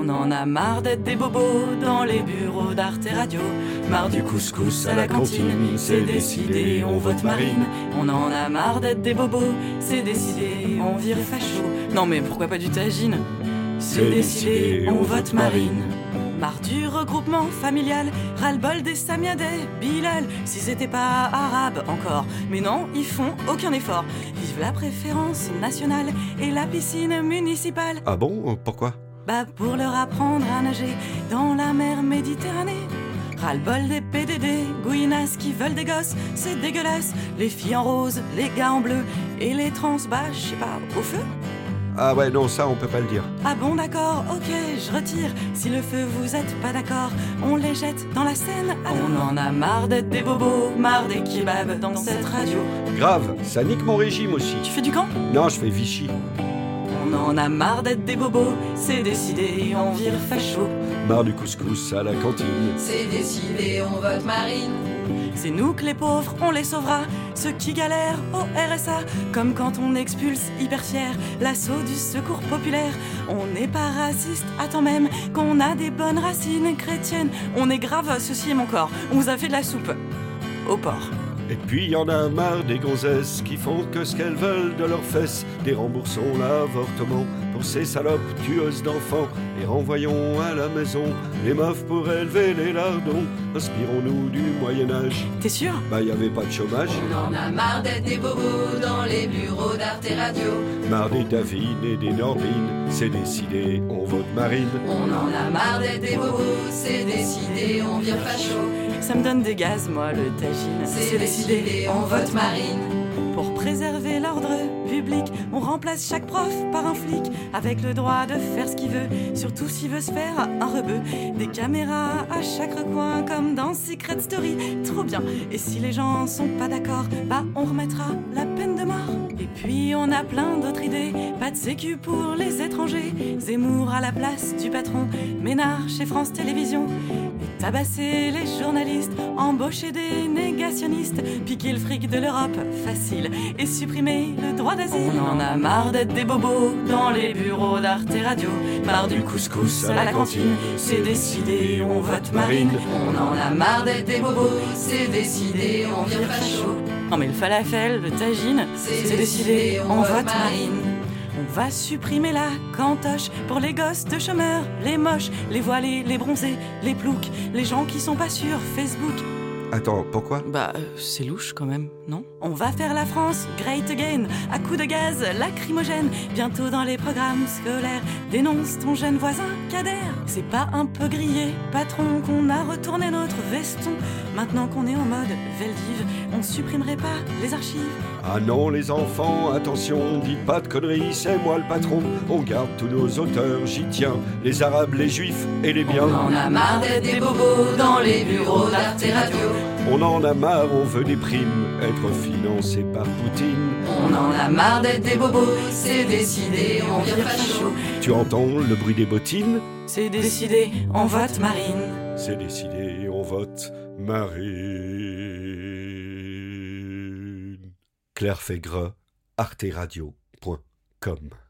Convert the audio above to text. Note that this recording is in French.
On en a marre d'être des bobos dans les bureaux d'Arte Radio. Marre du couscous à la cantine, c'est décidé, on vote Marine. On en a marre d'être des bobos, c'est décidé, on vire facho. Non mais pourquoi pas du tagine? C'est décidé, on vote Marine. Marre du regroupement familial, ras-le-bol des Samia, des Bilal. S'ils étaient pas arabes encore, mais non, ils font aucun effort. Vive la préférence nationale et la piscine municipale. Ah bon? Pourquoi? Bah pour leur apprendre à nager dans la mer Méditerranée. Ras-le-bol des PDD, gouinasses qui veulent des gosses, c'est dégueulasse. Les filles en rose, les gars en bleu et les trans, bah je sais pas, au feu. Ah ouais, non, ça on peut pas le dire. Ah bon d'accord, ok, je retire. Si le feu vous êtes pas d'accord, on les jette dans la Seine. Alors... On en a marre d'être des bobos, marre des kebabs dans cette radio. Grave, ça nique mon régime aussi. Tu fais du camp? Non, je fais Vichy. On en a marre d'être des bobos, c'est décidé, on vire facho. Marre du couscous à la cantine. C'est décidé, on vote Marine. C'est nous que les pauvres, on les sauvera. Ceux qui galèrent au RSA, comme quand on expulse hyper fier l'assaut du secours populaire. On n'est pas raciste, attends même qu'on a des bonnes racines chrétiennes. On est grave, ceci est mon corps. On vous a fait de la soupe au porc. Et puis y en a marre des gonzesses qui font que ce qu'elles veulent de leurs fesses. Déremboursons l'avortement pour ces salopes tueuses d'enfants et renvoyons à la maison les meufs pour élever les lardons. Inspirons-nous du Moyen-Âge. T'es sûr? Bah y avait pas de chômage. On en a marre d'être des bobos dans les bureaux d'Arte Radio. Marre des Davines et des Nordines, c'est décidé, on vote Marine. On en a marre d'être des bobos, c'est décidé, on vire facho. Ça me donne des gaz, moi, le tagine. C'est décidé, on vote Marine. Pour préserver l'ordre public, on remplace chaque prof par un flic, avec le droit de faire ce qu'il veut, surtout s'il veut se faire un rebeu. Des caméras à chaque recoin, comme dans Secret Story, trop bien. Et si les gens sont pas d'accord, bah on remettra la peine de mort. Et puis on a plein d'autres idées, pas de sécu pour les étrangers, Zemmour à la place du patron, Ménard chez France Télévisions. Et tabasser les journalistes, embaucher des négationnistes, piquer le fric de l'Europe, facile, et supprimer le droit d'asile. On en a marre d'être des bobos dans les bureaux d'Arte Radio. Marre du couscous à la cantine, c'est décidé, on vote Marine. On en a marre d'être des bobos, c'est décidé, on vire facho. Non mais le falafel, le tagine, c'est décidé, on vote Marine. On va supprimer la cantoche pour les gosses de chômeurs, les moches, les voilés, les bronzés, les ploucs, les gens qui sont pas sur Facebook. Attends, pourquoi? Bah, c'est louche quand même, non? On va faire la France great again, à coups de gaz lacrymogène. Bientôt dans les programmes scolaires, dénonce ton jeune voisin Kader. C'est pas un peu grillé, patron, qu'on a retourné notre veston. Maintenant qu'on est en mode Veldiv, on supprimerait pas les archives. Ah non les enfants, attention, dites pas de conneries, c'est moi le patron. On garde tous nos auteurs, j'y tiens, les arabes, les juifs et les biens. On en a marre d'être des bobos dans les bureaux d'Arte Radio. On en a marre, on veut des primes, être financé par Poutine. On en a marre d'être des bobos, c'est décidé, on vire facho. Tu entends le bruit des bottines? C'est décidé, on vote Marine. C'est décidé, on vote Marine. Claire Fégreux, arteradio.com